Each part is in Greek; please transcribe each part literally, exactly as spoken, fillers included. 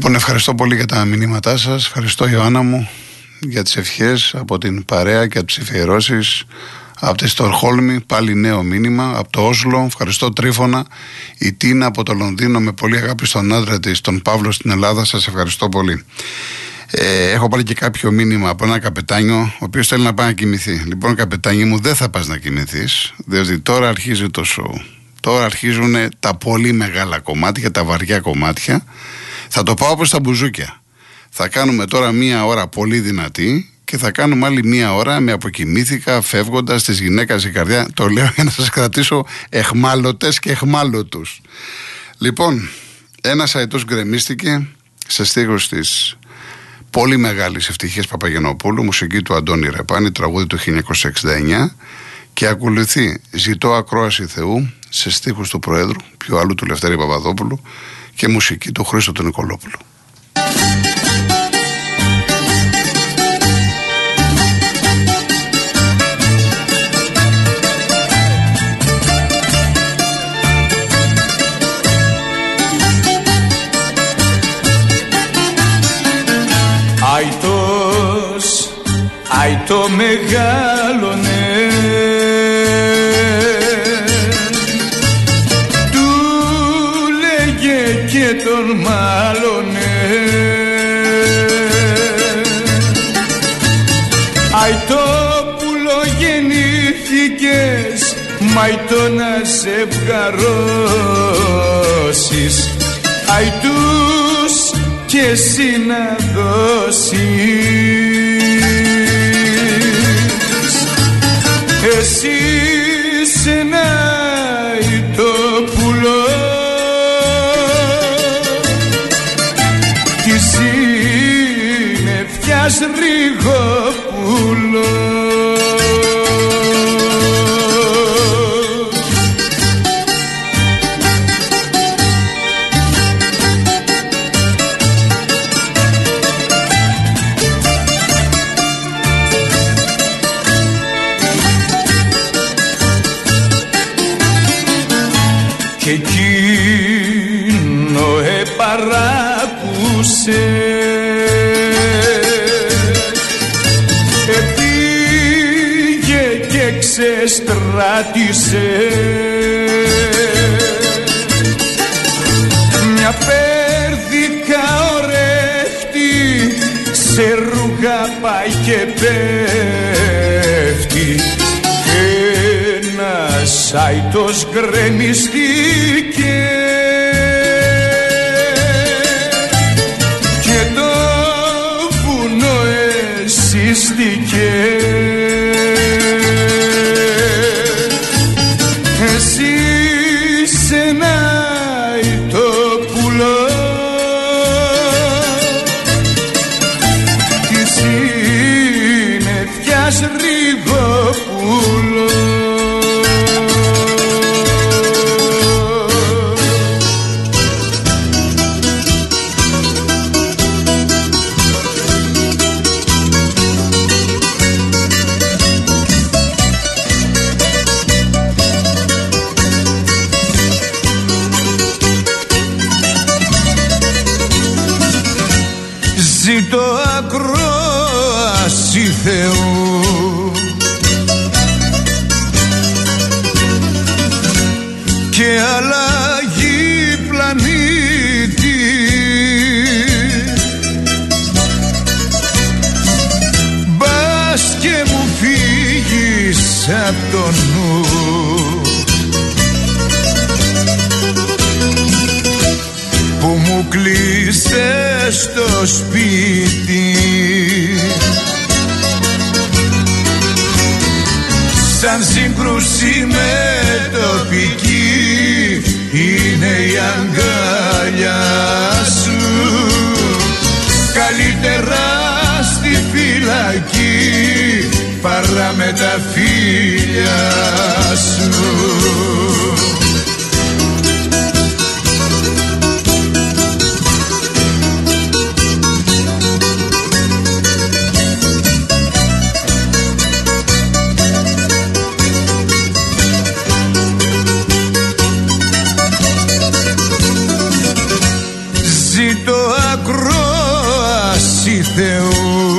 Λοιπόν, ευχαριστώ πολύ για τα μηνύματά σας. Ευχαριστώ, Ιωάννα μου, για τις ευχές από την παρέα και από τις εφιερώσεις. Από τη Στοκχόλμη, πάλι νέο μήνυμα. Από το Όσλο, ευχαριστώ, Τρίφωνα. Η Τίνα από το Λονδίνο, με πολύ αγάπη στον άντρα της, τον Παύλο στην Ελλάδα. Σας ευχαριστώ πολύ. Ε, έχω πάρει και κάποιο μήνυμα από ένα καπετάνιο, ο οποίος θέλει να πάει να κοιμηθεί. Λοιπόν, καπετάνι μου, δεν θα πας να κοιμηθείς, διότι τώρα αρχίζει το σοου. Τώρα αρχίζουν τα πολύ μεγάλα κομμάτια, τα βαριά κομμάτια. Θα το πάω όπως τα μπουζούκια. Θα κάνουμε τώρα μία ώρα πολύ δυνατή και θα κάνουμε άλλη μία ώρα με αποκοιμήθηκα, φεύγοντας της γυναίκας η καρδιά. Το λέω για να σας κρατήσω εχμάλωτες και εχμάλωτους. Λοιπόν, ένας αετός γκρεμίστηκε σε στίχους της πολύ μεγάλης Ευτυχίας Παπαγενοπούλου, μουσική του Αντώνη Ρεπάνη, τραγούδι του χίλια εννιακόσια εξήντα εννιά, και ακολουθεί «Ζητώ ακρόαση Θεού» σε στίχους του Προέδρου, πιο άλλου του Λευτέρη Παπαδόπουλου, και μουσική του Χρήστο του Νικολόπουλου. Αϊτός, αϊτό μεγάλωνε, του λέγε και τον μάλωνε. Αϊτόπουλο γεννήθηκες, μαϊτό να σε βγαρώσεις, αϊτούς και εσύ να δώσεις. Εσύ σε ένα ητόπουλο της συννεφιάς ρηγόπουλο. Κι εκείνο επαράκουσε, επήγε και ξεστράτησε μια πέρδικα ορέχτη, σε ρούχα πάει και πέφτει. Ένας αϊτός γκρεμιστήκε και το βουνό εσύστηκε. Εσύ σε ένα ητόπουλο της συννεφιάς ρηγόπουλο. Ζητώ ακρόαση Θεού και αλλαγή πλανήτη, μπας και μου φύγεις απ' το νου. Που μου κλείσες στο σπίτι σαν σύγκρουση με τοπική, είναι η αγκαλιά σου. Καλύτερα στη φυλακή παρά με τα φίλια σου. ζήτω ακρόαση Θεού.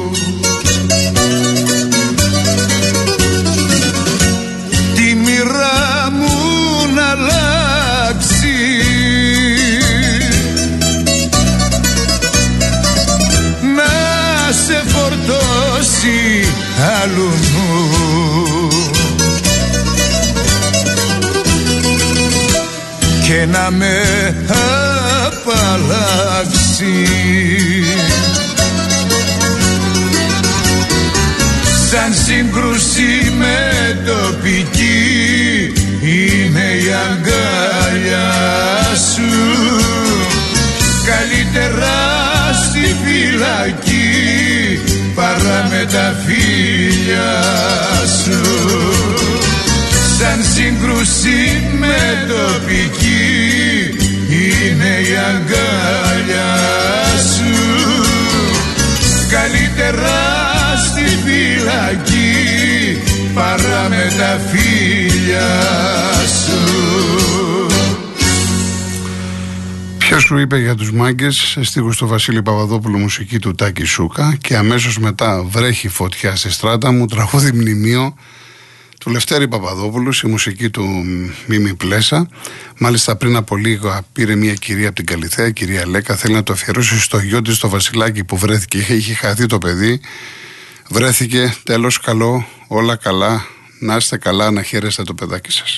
Τη μοίρα μου να αλλάξει, να σε φορτώσει άλλου νου, και να με απαλλάξει. Σαν σύγκρουση με τοπική είναι η αγκάλια σου, καλύτερα στη φυλακή παρά με τα φίλια σου. Σαν σύγκρουση με τοπική είναι η αγκάλια σου, καλύτερα στη φυλακή παρά με τα φίλια σου. Ποιος σου είπε για τους μάγκες, στίχους του Βασίλη Παπαδόπουλου, μουσική του Τάκη Σούκα, και αμέσως μετά βρέχει φωτιά στη στράτα μου, τραγούδι μνημείο του Λευτέρη Παπαδόπουλου, η μουσική του Μίμη Πλέσα. Μάλιστα πριν από λίγο πήρε μια κυρία από την Καλιθέα, η κυρία Λέκα, θέλει να το αφιερώσει στο γιο της, το Βασιλάκι, που βρέθηκε, είχε χαθεί το παιδί, βρέθηκε, τέλος καλό, όλα καλά, να είστε καλά, να χαίρεστε το παιδάκι σας.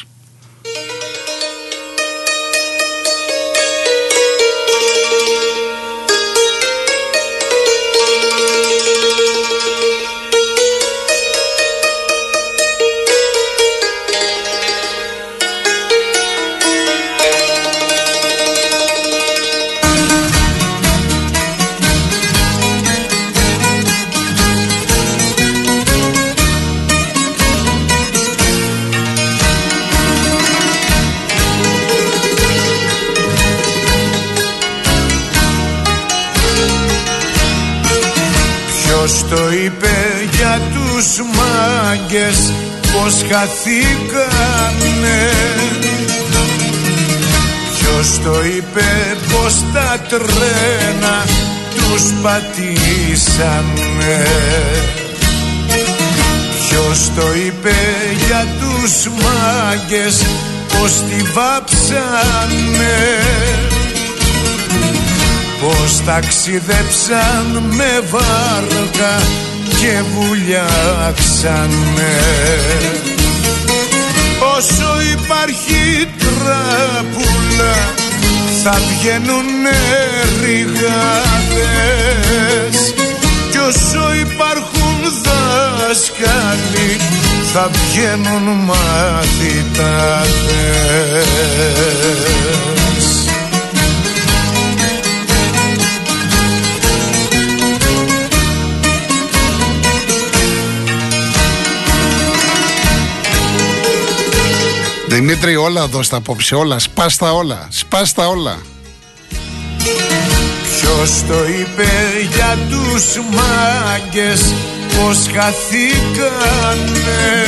Ποιος το είπε για τους μάγκες πως χαθήκανε, ποιος το είπε πως τα τρένα τους πατήσανε, ποιος το είπε για τους μάγκες πως τη βάψανε, πως ταξιδέψαν με βάρκα και βουλιάξανε. Όσο υπάρχει τράπουλα θα βγαίνουνε ρηγάδες, κι όσο υπάρχουν δάσκαλοι θα βγαίνουν μαθητάδες. Δημήτρη, όλα δώσ' απόψε, όλα, σπάστα όλα, σπάστα όλα. Ποιος το είπε για τους μάγκες πως χαθήκανε,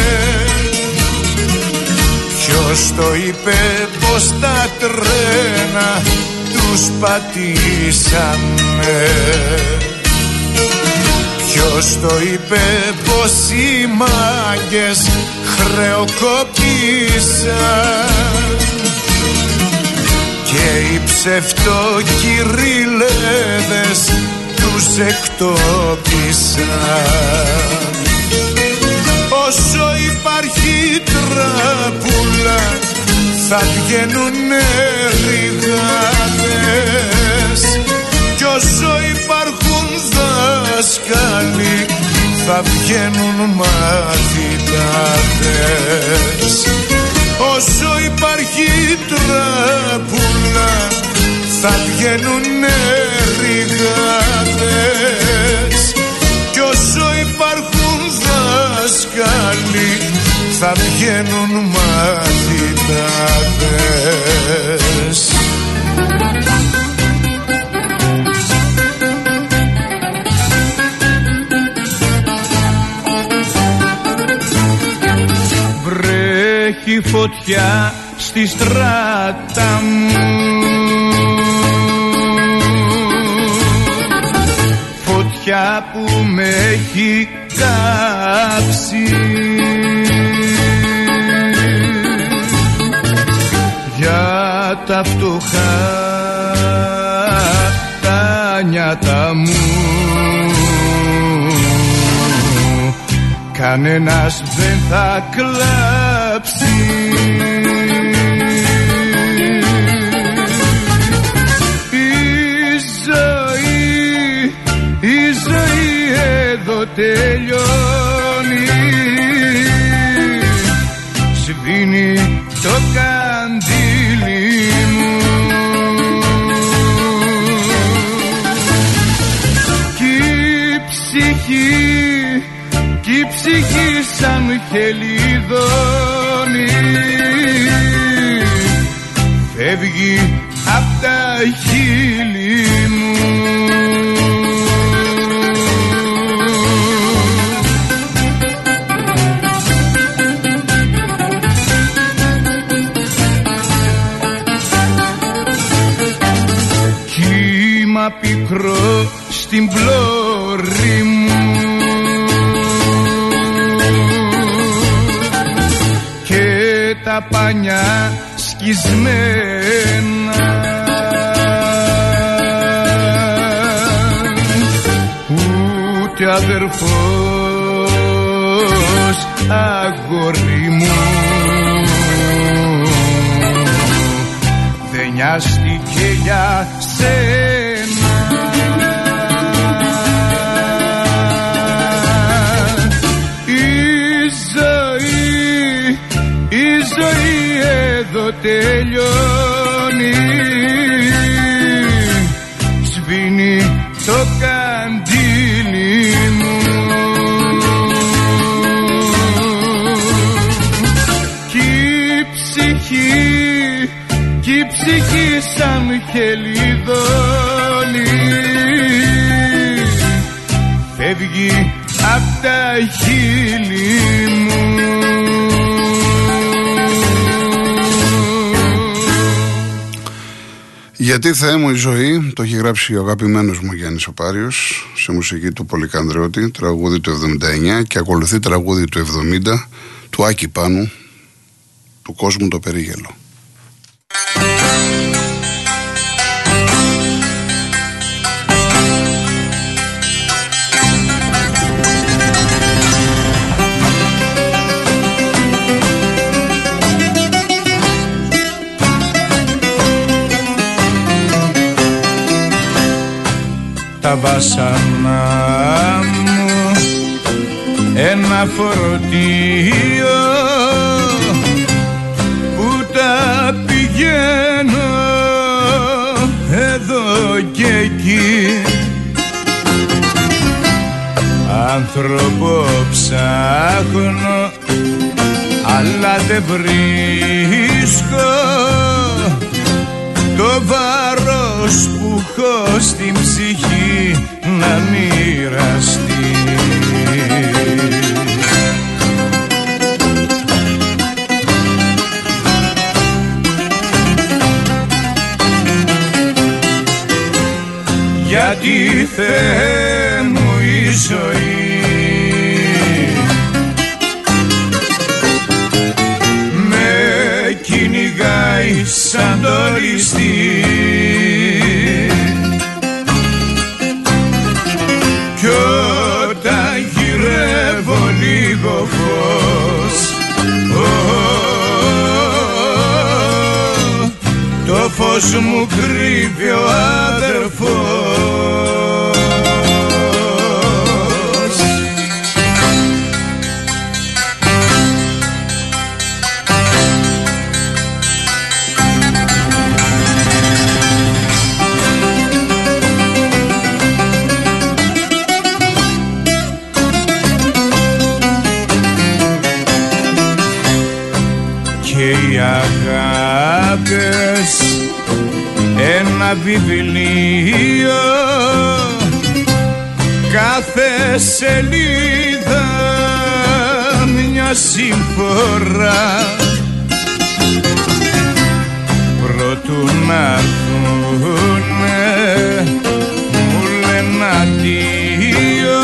ποιος το είπε πως τα τρένα τους πατήσανε, ποιος το είπε πως οι μάγκες χρεοκοπήσαν και οι ψευτοκυριλέδες τους εκτόπισαν. Όσο υπάρχει τράπουλα θα βγαίνουνε ρηγάδες, κι όσο υπάρχουν δάσκαλοι θα βγαίνουν μαθητάδες. Όσο υπάρχει τράπουλα θα βγαίνουνε ρηγάδες, κι όσο υπάρχουν δάσκαλοι θα βγαίνουν μαθητάδες. Βρέχει φωτιά στη στράτα μου, που με έχει κάψει. Για τα φτωχά τα νιάτα μου κανένας δεν θα κλάψει. Η ζωή, η ζωή εδώ τελειώνει. Σβήνει το καντήλι μου κι η ψυχή, κι η ψυχή σαν χελιδόνι φεύγει απ' τα χείλη μου. Κύμα πικρό στην πλώρη μου και τα πανιά σκισμένα, ούτε αδερφός αγόρι μου δεν νοιάστηκε για σένα. Η ζωή, η ζωή εδώ τελειώνει. Σβήνει το καντήλι μου κι η ψυχή, κι η ψυχή σαν χελιδόνι φεύγει απ' τα χείλη μου. Γιατί Θεέ μου η ζωή, το έχει γράψει ο αγαπημένος μου Γιάννης ο Πάριος σε μουσική του Πολυκανδρέωτη, τραγούδι του εβδομήντα εννιά, και ακολουθεί τραγούδι του εβδομήντα του Άκη Πάνου, του κόσμου το περίγελο. Τα βάσανα μου ένα φορτίο που τα πηγαίνω εδώ και εκεί. Άνθρωπο ψάχνω αλλά δεν βρίσκω το βάρος που έχω στην ψυχή να μοιραστεί. Γιατί Θεέ μου η ζωή με κυνηγάει σαν το ληστή κι όταν γυρεύω λίγο φως το φως μου κρύβει ο αδερφός. Και οι αγάπες ένα βιβλίο, κάθε σελίδα μια συμφορά. Προτού να έρθουνε μου λένε αντίο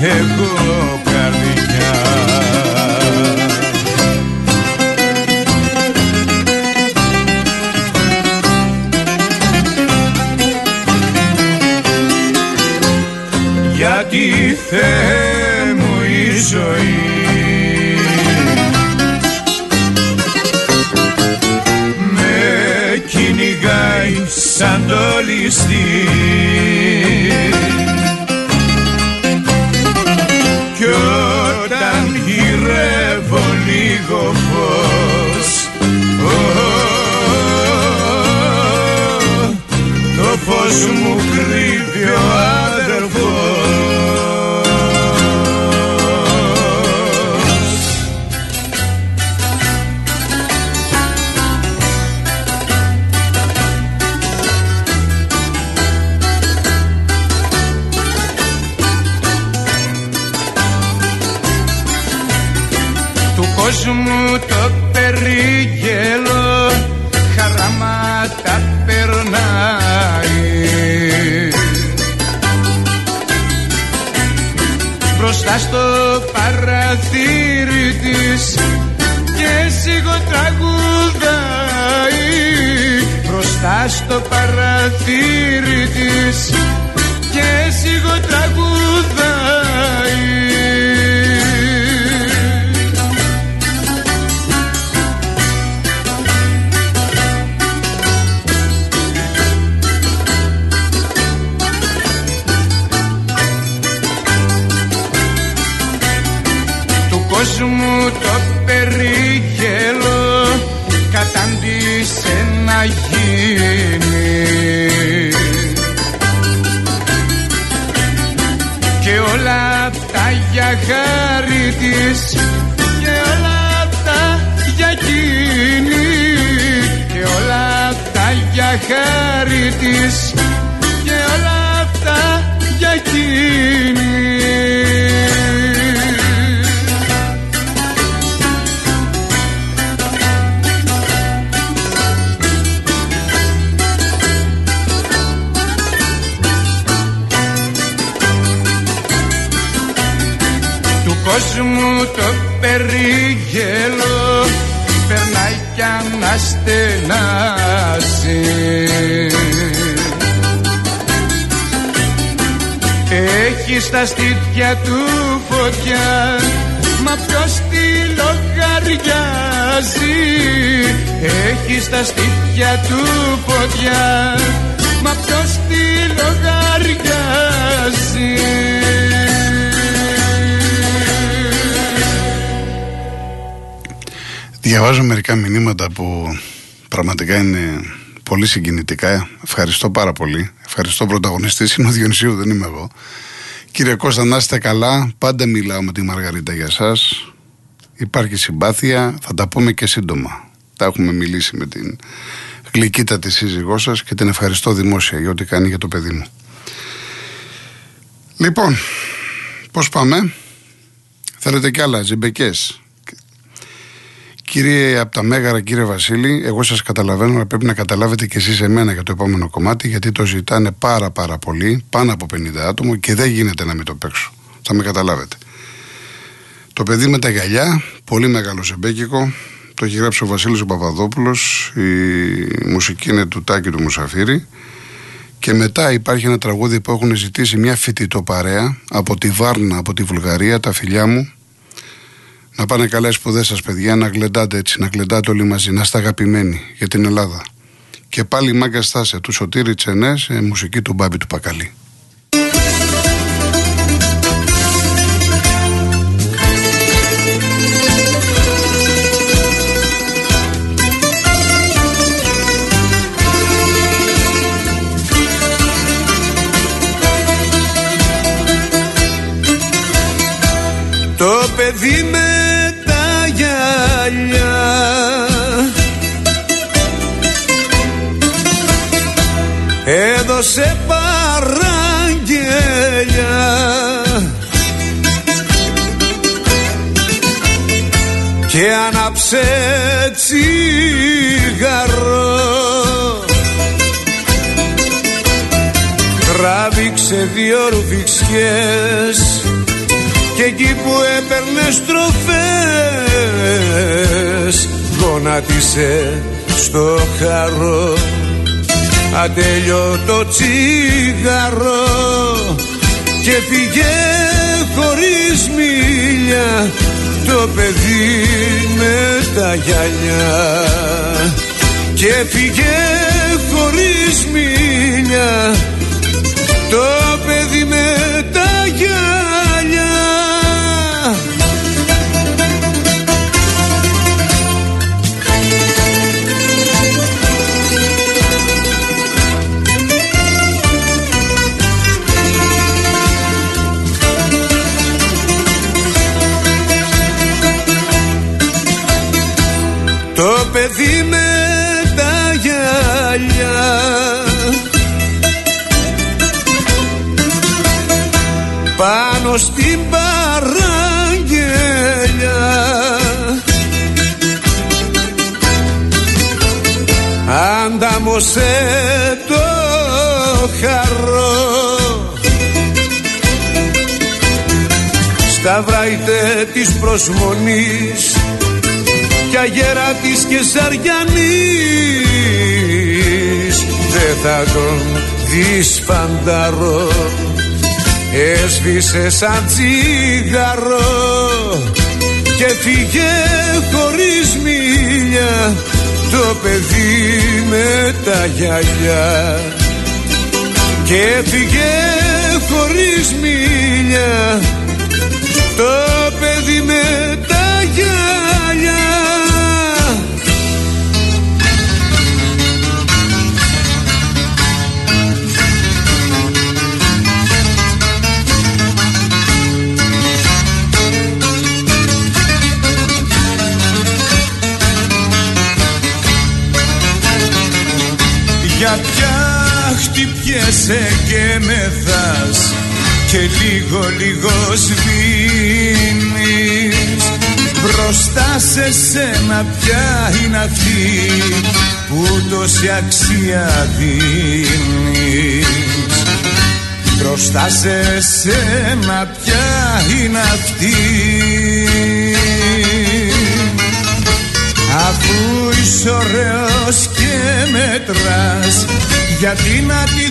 εγώ καρδιά. Γιατί Θεέ μου η ζωή με κυνηγάει σαν το ληστή κι όταν γυρεύω λίγο φως το φως μου κρύβει ο αδερφός. Του κόσμου το περίγελο χαράματα περνάει μπροστά στο παραθύρι της και σιγοτραγουδάει μπροστά στο παραθύρι της και σιγοτραγουδάει. Κόσμου το περίγελο κατάντησε να γίνει και όλα αυτά για χάρη της και όλα αυτά για εκείνη και όλα αυτά για χάρη της και όλα αυτά για εκείνη. Κόσμου το περίγελο περνάει κι αναστενάζει έχει στα στήθια του φωτιά μα ποιος τη λογαριάζει έχει στα στήθια του φωτιά μα ποιος τη λογαριάζει. Διαβάζω μερικά μηνύματα που πραγματικά είναι πολύ συγκινητικά. Ευχαριστώ πάρα πολύ. Ευχαριστώ, πρωταγωνιστής είναι ο Διονυσίου, δεν είμαι εγώ. Κύριε Κώστα, να είστε καλά. Πάντα μιλάω με τη Μαργαρίτα για σας. Υπάρχει συμπάθεια. Θα τα πούμε και σύντομα. Τα έχουμε μιλήσει με την γλυκύτατη σύζυγό σας και την ευχαριστώ δημόσια για ό,τι κάνει για το παιδί μου. Λοιπόν, πώς πάμε? Θέλετε κι άλλα ζεμπεκές? Κύριε από τα Μέγαρα, κύριε Βασίλη, εγώ σας καταλαβαίνω, αλλά πρέπει να καταλάβετε κι εσείς εμένα για το επόμενο κομμάτι, γιατί το ζητάνε πάρα πάρα πολύ, πάνω από πενήντα άτομα και δεν γίνεται να μην το παίξω. Θα με καταλάβετε. Το παιδί με τα γυαλιά, πολύ μεγάλο ζεμπέκικο, το έχει γράψει ο Βασίλης ο Παπαδόπουλος, η μουσική είναι του Τάκη του Μουσαφίρη. Και μετά υπάρχει ένα τραγούδι που έχουν ζητήσει μια φοιτητοπαρέα από τη Βάρνα, από τη Βουλγαρία, τα φιλιά μου. Να πάνε καλά οι σπουδές σας, παιδιά, να γλεντάτε έτσι, να γλεντάτε όλοι μαζί, να είστε αγαπημένοι για την Ελλάδα. Και πάλι η Μάγκα Στάσια του Σωτήρη Τσενές, μουσική του Μπάμπη του Πακαλή. Το παιδί με τα γυαλιά έδωσε παραγγελιά και άναψε τσιγαρό, τράβηξε δύο ρουφιξιές και εκεί που έπαιρνε στροφές γονάτισε στο χαρό ατέλειωτο τσιγαρό και φύγε χωρίς μίλια το παιδί με τα γυαλιά και φύγε χωρίς μίλια το παιδί με τα γυαλιά. Το παιδί με τα γυαλιά πάνω στην παραγγελιά αντάμωσε το χαρό στα βράιτε της προσμονής κι αγέρα της Κεσαριανής δεν θα τον δεις φανταρό έσβησε σαν τσιγαρό και φύγε χωρίς μίλια το παιδί με τα γυαλιά και φύγε χωρίς μίλια το παιδί με τα γυαλιά. Για πια χτυπιέσαι και μεθάς και λίγο λίγο σβήνεις μπροστά σε σένα πια είναι αυτή που τόση αξία δίνεις μπροστά σε σένα πια είναι αυτή αφού είσαι ωραίος και μετράς γιατί να τη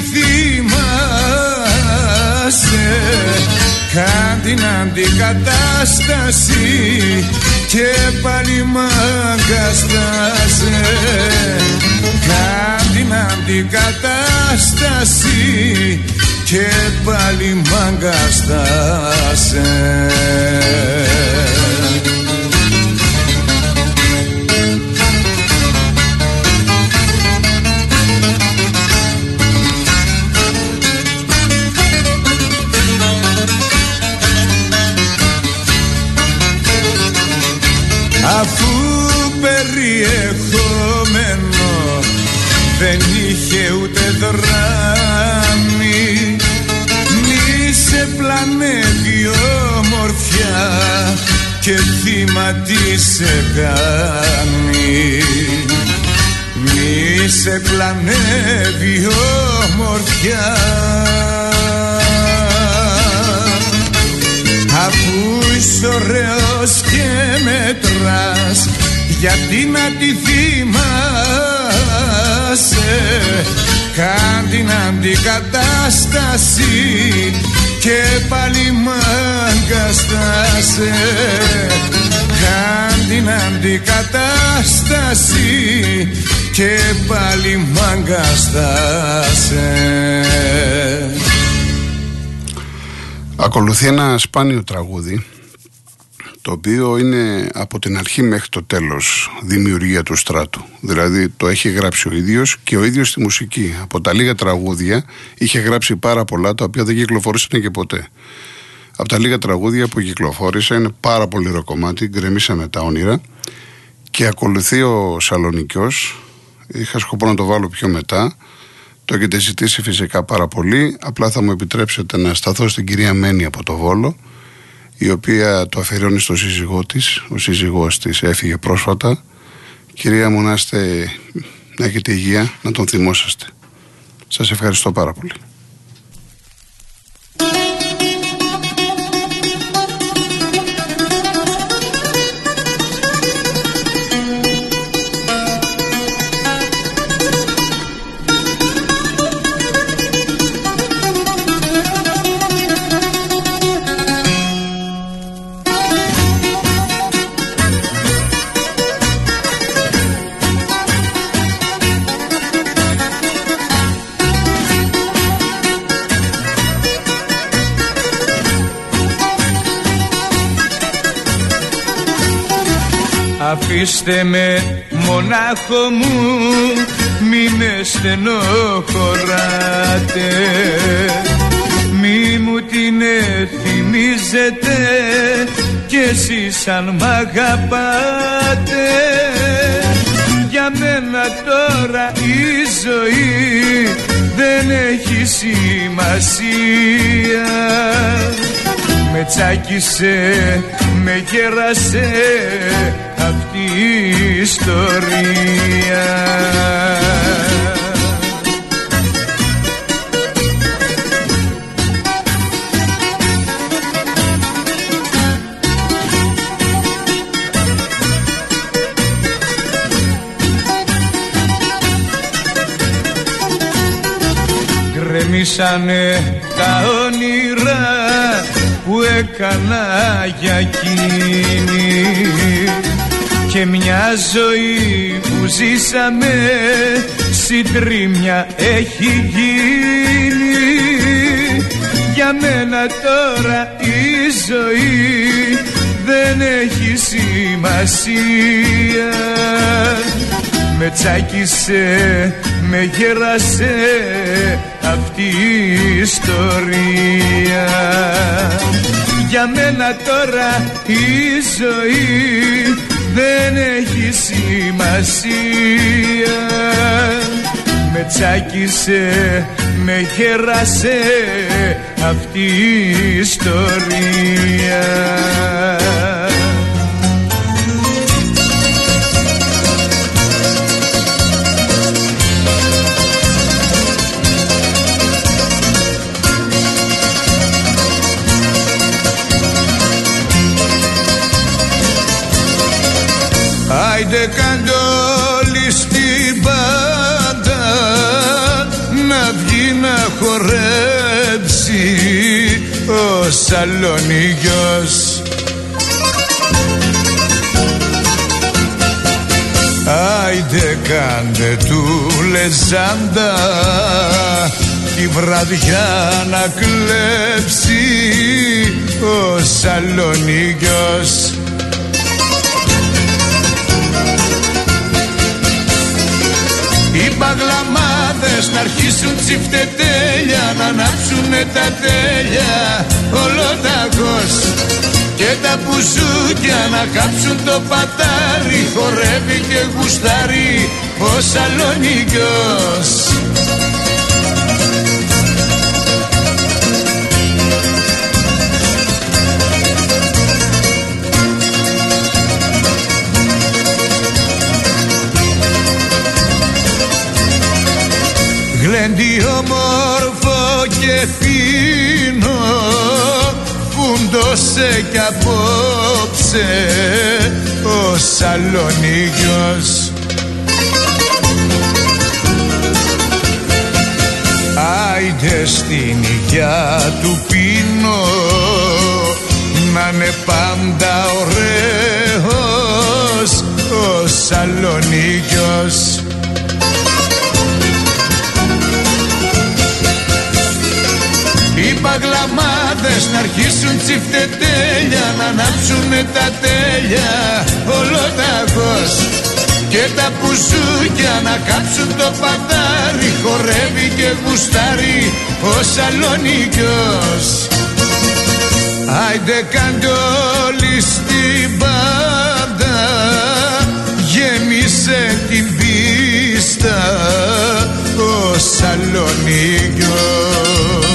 θυμάσαι κάν την αντικατάσταση και πάλι μαγκαστάσαι κάν την αντικατάσταση και πάλι μαγκαστάσαι. Αφού περιεχόμενο δεν είχε ούτε δράμη μη σε πλανεύει ομορφιά και θύμα τι σε κάνει μη σε πλανεύει ομορφιά αφού είσαι ωραίος και μετράς γιατί να τη θυμάσαι κάν την αντικατάσταση και πάλι μαγκαστάσαι κάν την αντικατάσταση και πάλι μαγκαστάσαι. Ακολουθεί ένα σπάνιο τραγούδι το οποίο είναι από την αρχή μέχρι το τέλος δημιουργία του Στράτου. Δηλαδή το έχει γράψει ο ίδιος και ο ίδιος στη μουσική. Από τα λίγα τραγούδια είχε γράψει πάρα πολλά τα οποία δεν κυκλοφορήσαν και ποτέ. Από τα λίγα τραγούδια που κυκλοφόρησε είναι πάρα πολύ ωραίο κομμάτι, γκρεμίσαμε τα όνειρα και ακολουθεί ο Σαλονικιός. Είχα σκοπό να το βάλω πιο μετά. Το έχετε ζητήσει φυσικά πάρα πολύ. Απλά θα μου επιτρέψετε να σταθώ στην κυρία Μένη από το Βόλο, η οποία το αφιερώνει στο σύζυγό της. Ο σύζυγός της έφυγε πρόσφατα. Κυρία μου, να, είστε, να έχετε υγεία, να τον θυμόσαστε. Σας ευχαριστώ πάρα πολύ. Αφήστε με μονάχο μου, μη με στενοχωράτε, μη μου την θυμίζετε κι εσείς αν μ' αγαπάτε. Για μένα τώρα η ζωή δεν έχει σημασία. Με τσάκισε, με γέρασε αυτή η ιστορία. Γκρεμίσανε τα όνειρα που έκανα για εκείνη και μια ζωή που ζήσαμε συντρίμμια έχει γίνει. Για μένα τώρα η ζωή δεν έχει σημασία. Με τσάκισε, με γέρασε αυτή η ιστορία. Για μένα τώρα η ζωή δεν έχει σημασία. Με τσάκισε, με γέρασε αυτή η ιστορία. Άιντε κάντε όλοι στην πάντα να βγει να χορέψει ο Σαλονίκιος. Άιντε κάντε του λεζάντα τη βραδιά να κλέψει ο Σαλονίκιος. Οι παγλαμάδες να αρχίσουν τσιφτετέλια, να ανάψουνε τα τέλεια ολοταγός και τα μπουζούκια να κάψουν το πατάρι. Χορεύει και γουστάρει ο Σαλονίκιος. Γλέντι όμορφο και φίνο φούντωσε κι απόψε ο Σαλονίκιος. Άιντε στην υγειά του πίνω να είναι πάντα ωραίος ο Σαλονίκιος. Οι παγλαμάδες να αρχίσουν τσιφτετέλια, να ανάψουνε τα τέλεια ολοταγός και τα πουζούκια να κάψουν το πατάρι. Χορεύει και γουστάρει ο Σαλονίκιος. Άιντε κάντε όλοι στην πάντα, γέμισε την πίστα ο Σαλονίκιος.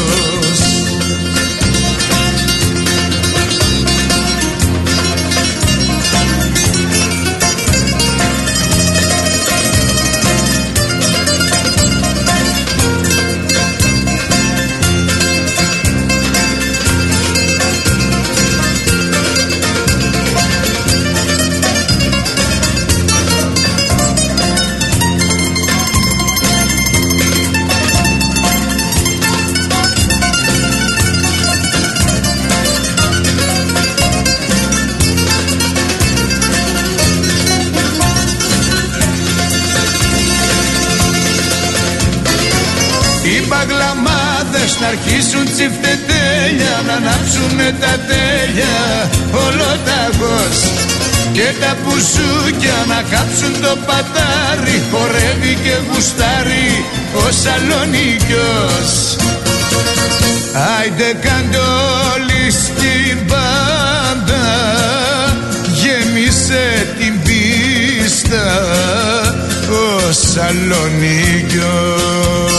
Να αρχίσουν τσιφτετέλια, να ανάψουνε τα τέλεια ολοταγός και τα μπουζούκια να κάψουν το πατάρι. Χορεύει και γουστάρει ο Σαλονίκιος. Άιντε κάντε όλοι στην πάντα, γέμισε την πίστα ο Σαλονίκιος.